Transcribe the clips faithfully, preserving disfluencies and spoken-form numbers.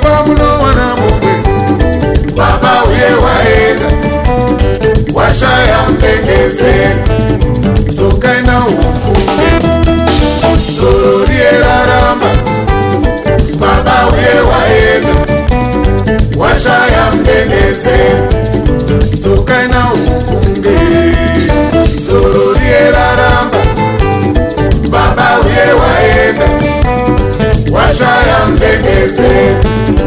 baba munowana mumwe baba uye waenda washaya mupengezeni dzokaina upfume zoro rieraramba baba uye waenda washaya mupengezeni dzokaina upfunge zoro rieraramba baba uye waenda washaya mupengezeni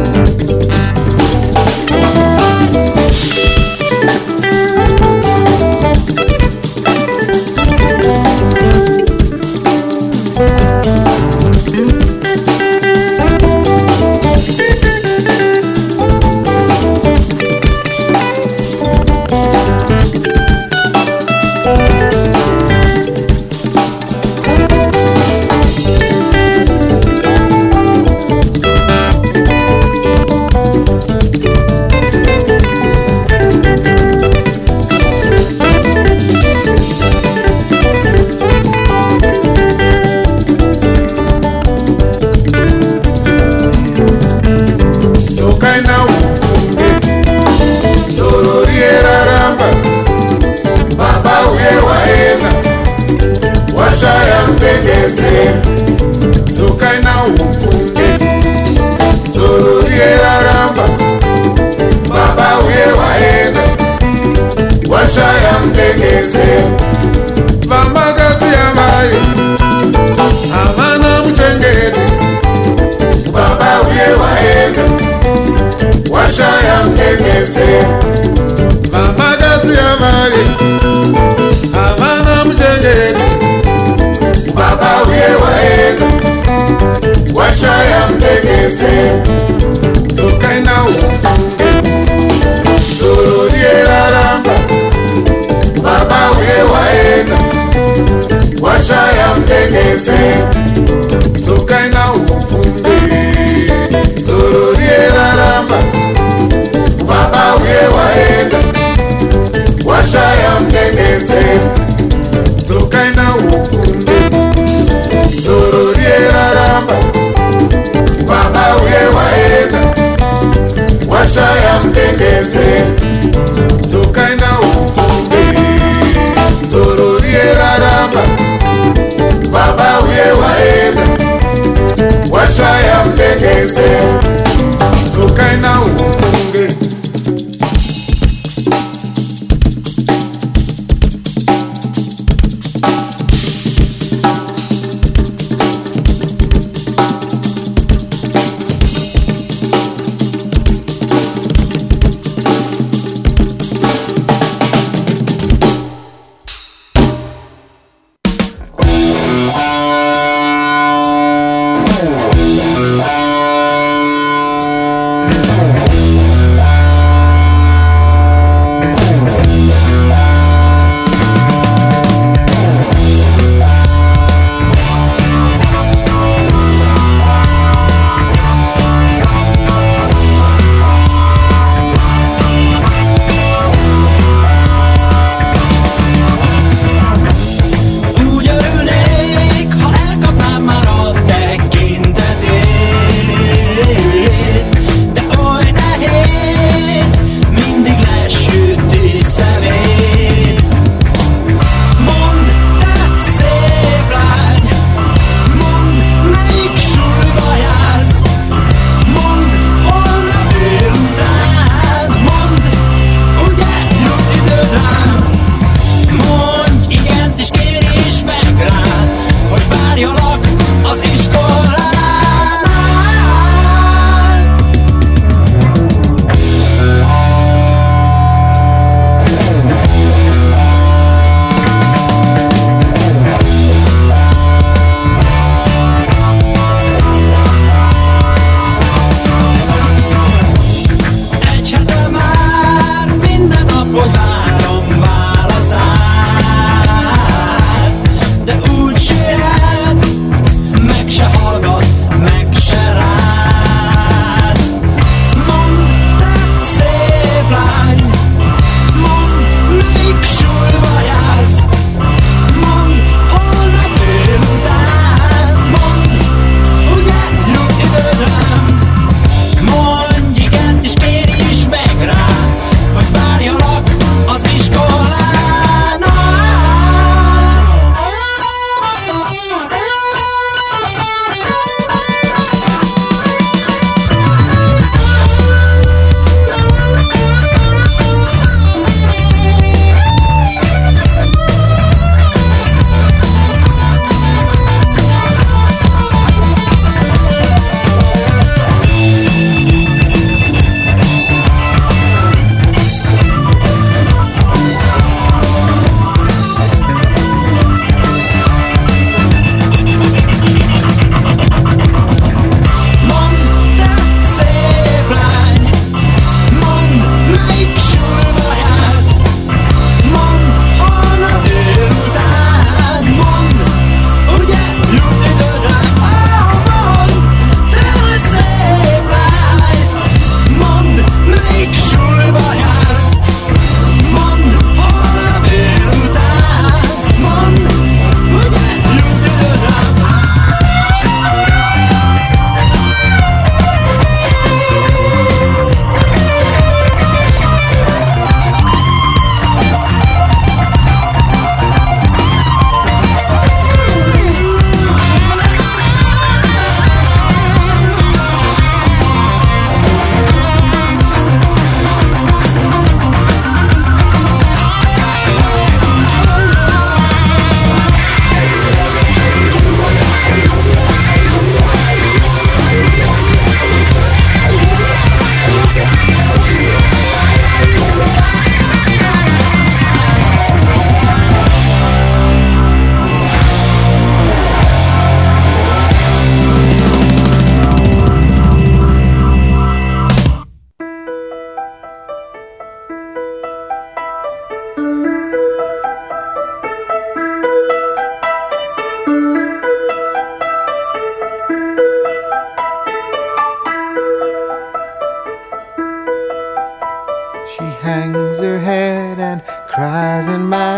washaya mupengezeni dzokaina upfunge zoro rieraramba baba uye waenda washaya mupengezeni vamakasiya vaye havana muchengeti baba uye waenda washaya mupengezeni vamakasiya vaye havana muchengeti baba uye waenda washaya mupengezeni dzokaina upfunge zoro rieraramba baba uye waenda washaya mupengezeni dzokaina upfunge zoro rieraramba baba uye waenda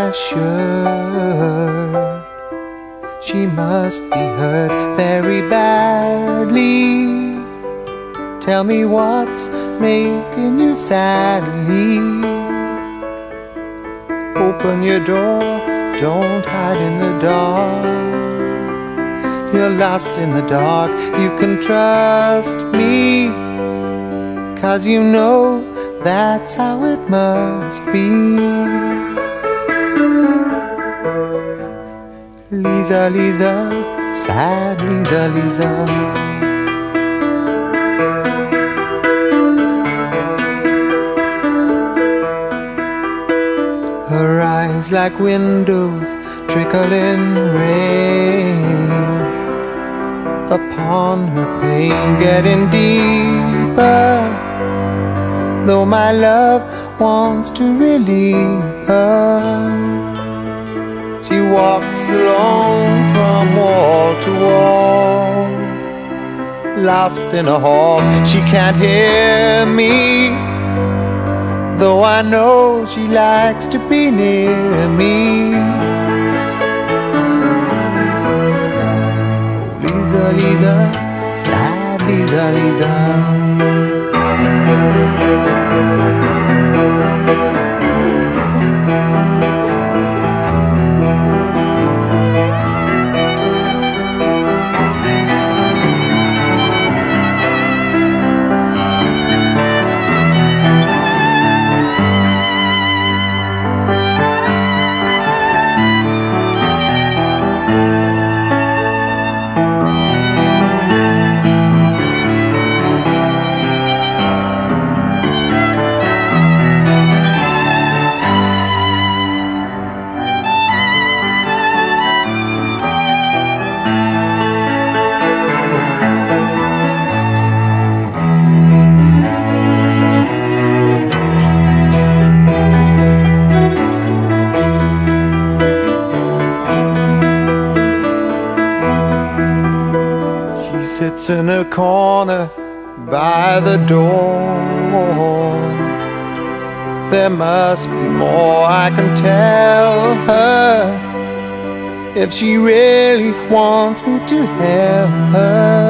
dress shirt. She must be hurt very badly. Tell me what's making you sadly. Open your door, don't hide in the dark. You're lost in the dark, you can trust me, 'cause you know that's how it must be. Lisa, Lisa, sad Lisa, Lisa. Her eyes like windows, trickling rain upon her pain, getting deeper. Though my love wants to relieve her, she walks alone from wall to wall, lost in a hall. She can't hear me, though I know she likes to be near me. Oh, Lisa, Lisa, sad Lisa, Lisa. Sits in a corner by the door. There must be more I can tell her, if she really wants me to help her.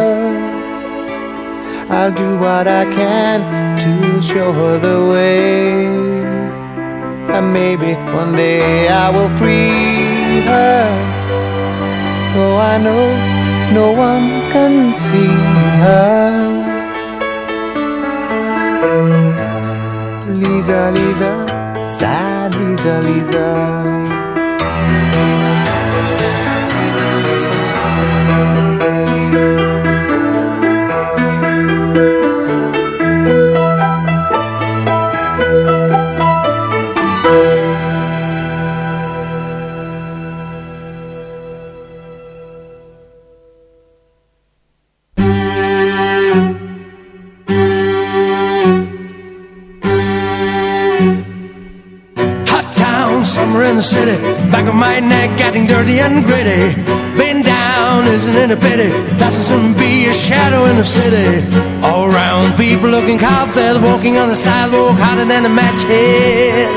I'll do what I can to show her the way, and maybe one day I will free her. Oh, I know no one can see her. Lisa, Lisa, sad Lisa, Lisa. In the city, back of my neck getting dirty and gritty. Been down, isn't it a pity? Doesn't seem to be a shadow in the city. All around, people looking cocktail, walking on the sidewalk hotter than a match head.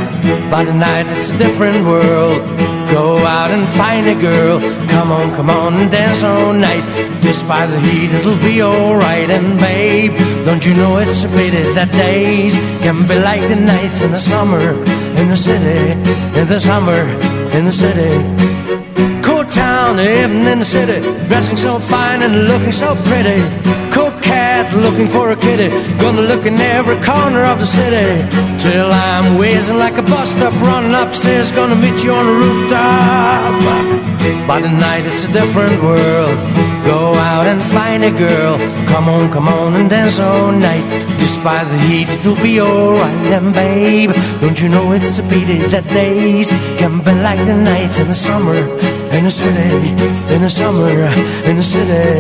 By the night, it's a different world. Go out and find a girl. Come on, come on and dance all night. Despite the heat, it'll be alright. And babe, don't you know it's a pity that days can be like the nights in the summer. In the city, in the summer, in the city. Cool town, living in the city, dressing so fine and looking so pretty. Cool cat, looking for a kitty, gonna look in every corner of the city, till I'm whizzing like a bus stop, running upstairs, gonna meet you on the rooftop. By the night it's a different world. Go out and find a girl. Come on, come on and dance all night. Despite the heat, it'll be alright. And babe, don't you know it's a pity that days can be like the nights in the summer. In the city, in the summer, in the city.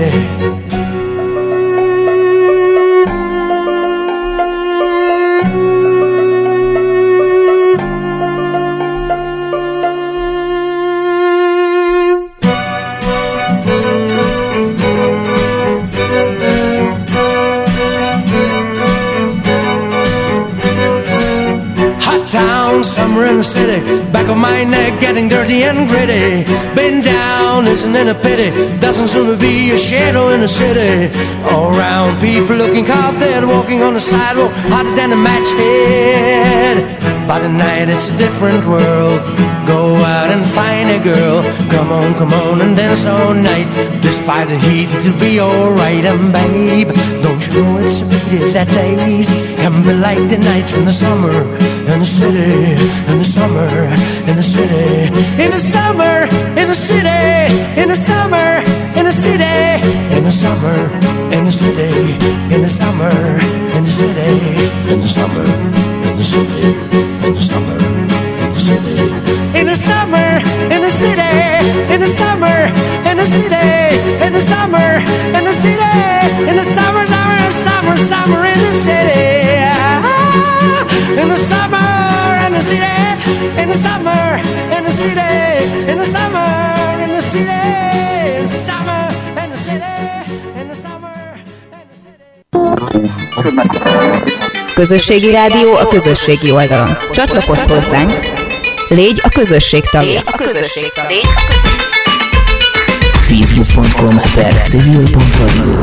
Summer in the city, back of my my neck getting dirty and gritty. Been down, isn't it a pity? Doesn't seem to be a shadow in the city. All around people looking half dead, walking on the sidewalk, hotter than a match head. By the night it's a different world. Go out and find a girl. Come on, come on and dance all night. Despite the heat it'll be alright. And babe, don't you know it's a pity that days can be like the nights in the summer. In the city, in the summer, in the city. In the summer, in the city. In the summer, in the city. In the summer, in the city. In the summer, in the city. In the summer, in the city. In the summer, in the city. In the summer, in the city. In the summer, in the city. In the summer, in the city. In the summer, summer, summer, summer in the city. In the summer, in the city. In the summer, in the city. In the summer, in the city. In the summer, in the city. In the summer, in the city. Közösségi rádió a közösségi oldalon. Csatlakozz hozzánk, légy a közösség tagja. A közösség tagja. facebook pont com per civil pont radio.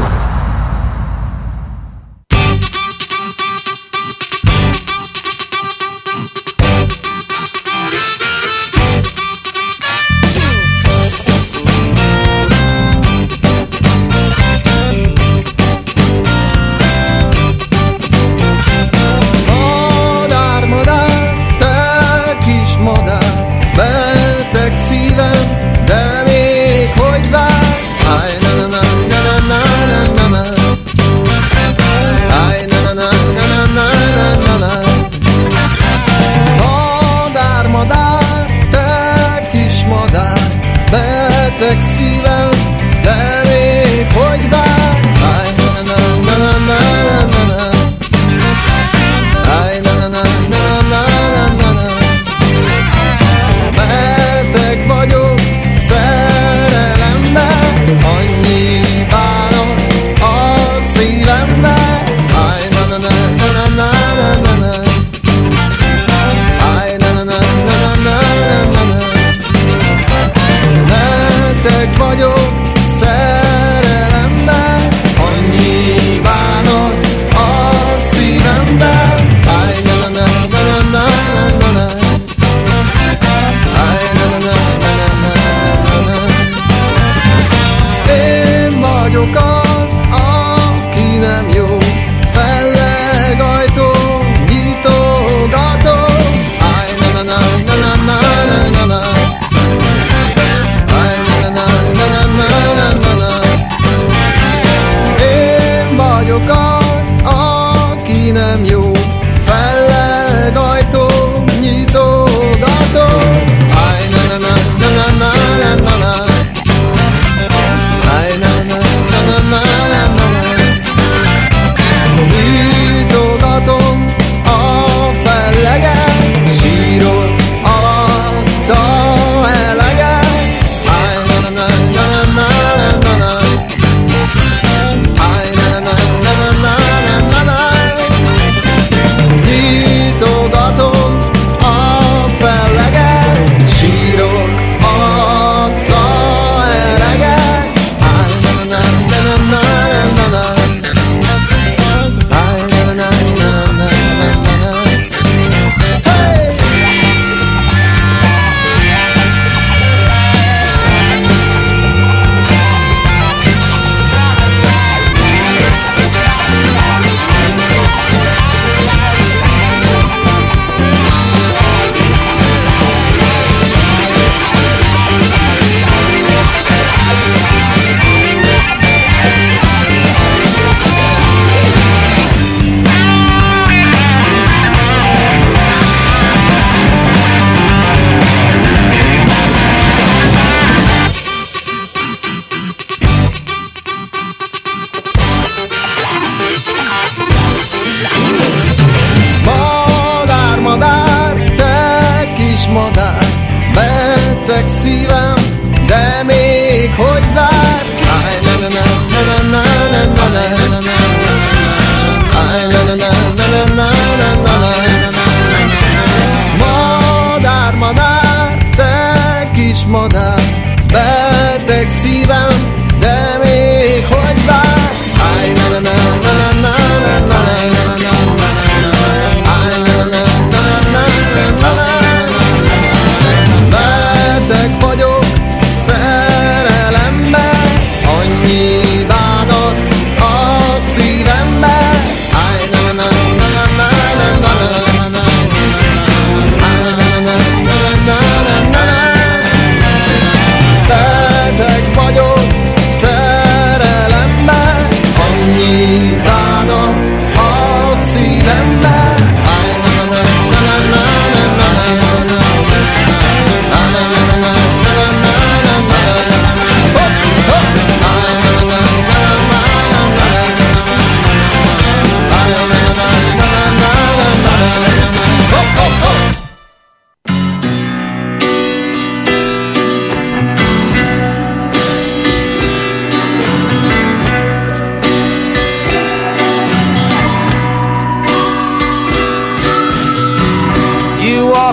Madár, madár,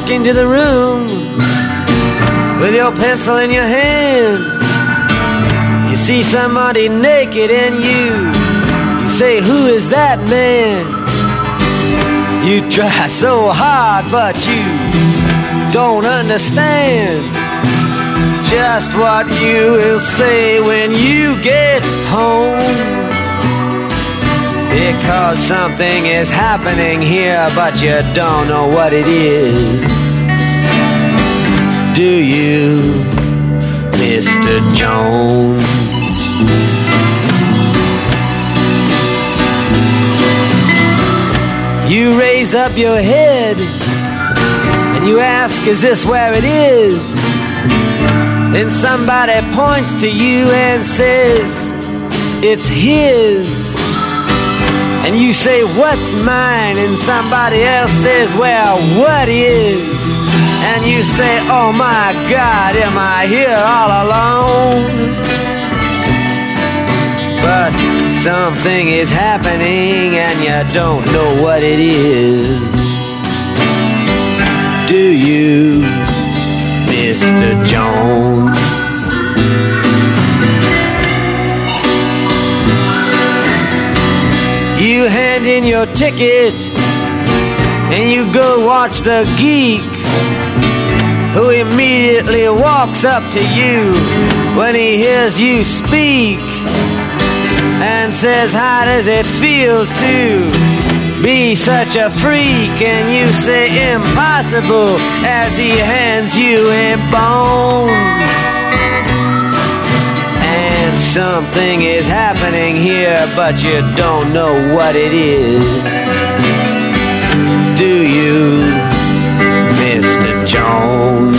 walk into the room with your pencil in your hand. You see somebody naked and you, you say, who is that man? You try so hard but you don't understand just what you will say when you get home. Because something is happening here, but you don't know what it is. Do you, Mister Jones? You raise up your head and you ask, is this where it is? Then somebody points to you and says, it's his. And you say, what's mine? And somebody else says, well, what is? And you say, oh my God, am I here all alone? But something is happening and you don't know what it is. Do you, Mister Jones? You hand in your ticket and you go watch the geek, who immediately walks up to you when he hears you speak and says, how does it feel to be such a freak? And you say, impossible, as he hands you a bone. And something is happening here, but you don't know what it is. Do you, Mister Jones?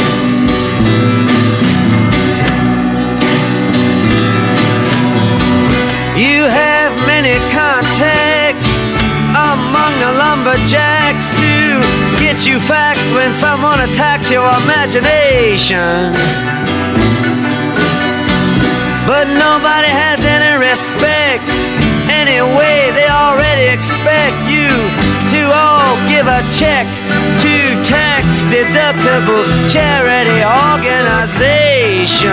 You have many contacts among the lumberjacks to get you facts when someone attacks your imagination. But nobody has any respect. Anyway, they already expect you to all give a check to tax-deductible charity organization.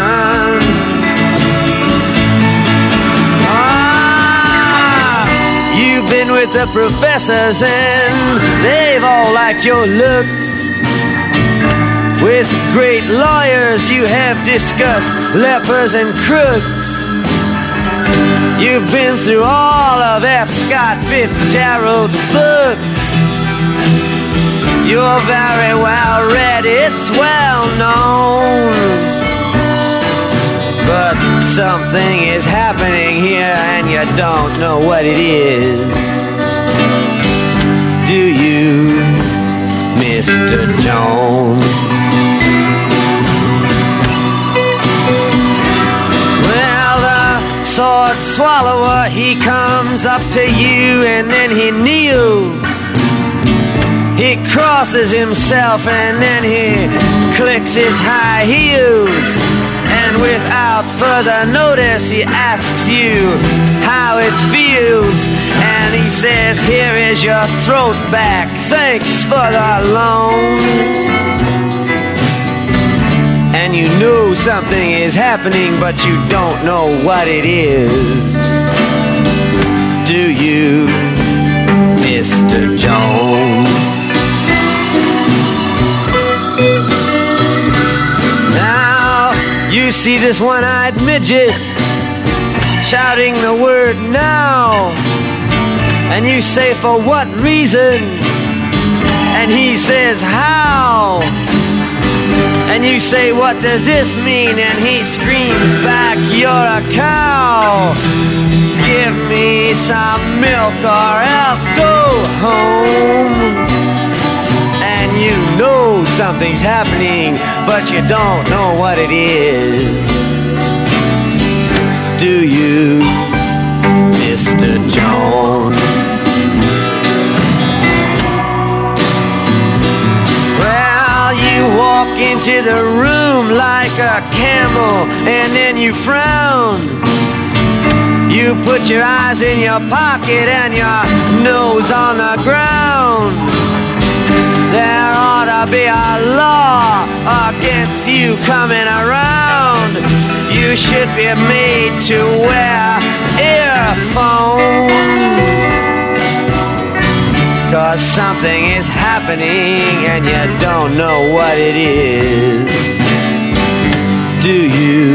Ah, you've been with the professors and they've all liked your looks. With great lawyers you have discussed lepers and crooks. You've been through all of F. Scott Fitzgerald's books. You're very well read, it's well known. But something is happening here and you don't know what it is. Do you, Mister Jones? Sword swallower, he comes up to you and then he kneels. He crosses himself and then he clicks his high heels. And without further notice he asks you how it feels. And he says, here is your throat back, thanks for the loan. And you know something is happening, but you don't know what it is. Do you, Mister Jones? Now, you see this one-eyed midget shouting the word now. And you say, for what reason? And he says, how? And you say, what does this mean? And he screams back, you're a cow. Give me some milk or else go home. And you know something's happening, but you don't know what it is. Do you, Mister Jones? You walk into the room like a camel and then you frown. You put your eyes in your pocket and your nose on the ground. There ought to be a law against you coming around. You should be made to wear earphones. 'Cause something is happening and you don't know what it is. Do you,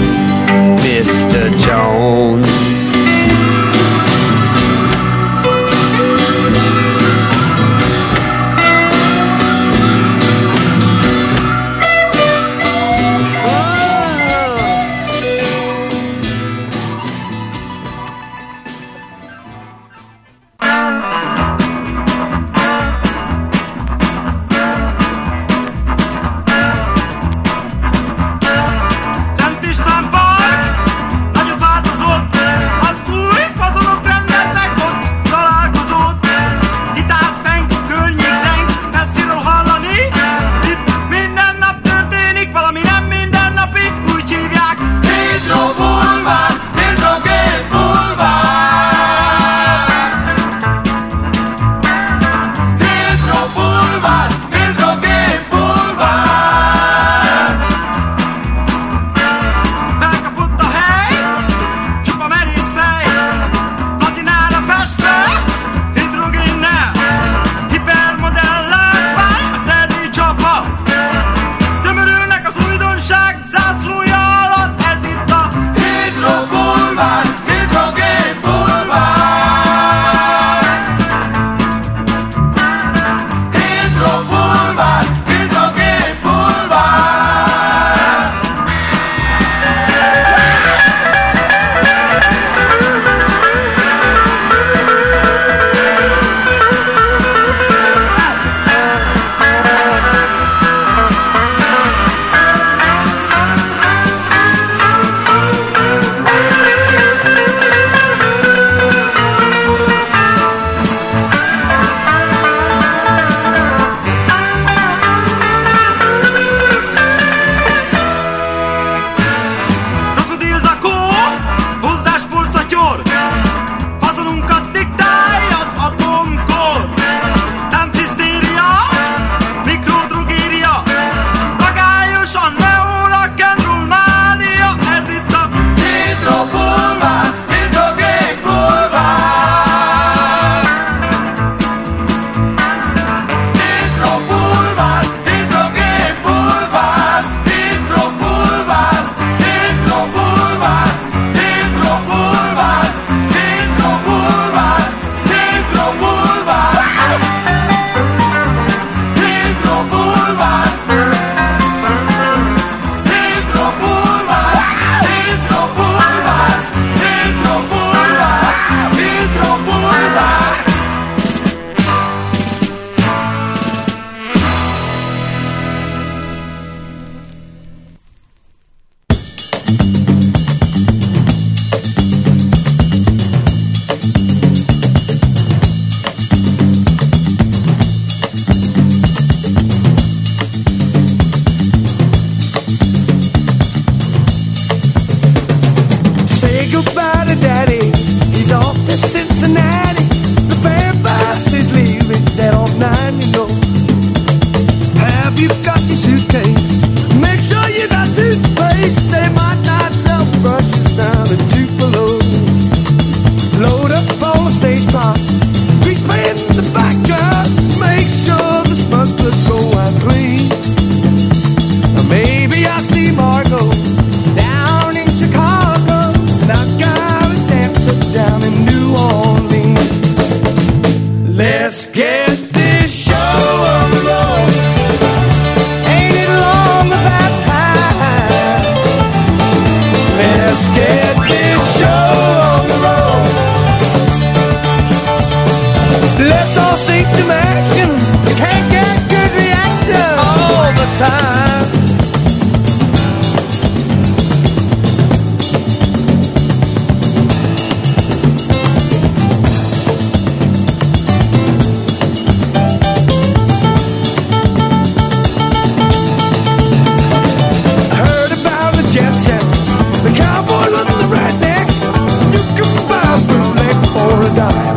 Mister Jones? The cowboys and the rednecks, you can buy a bootleg for a dime.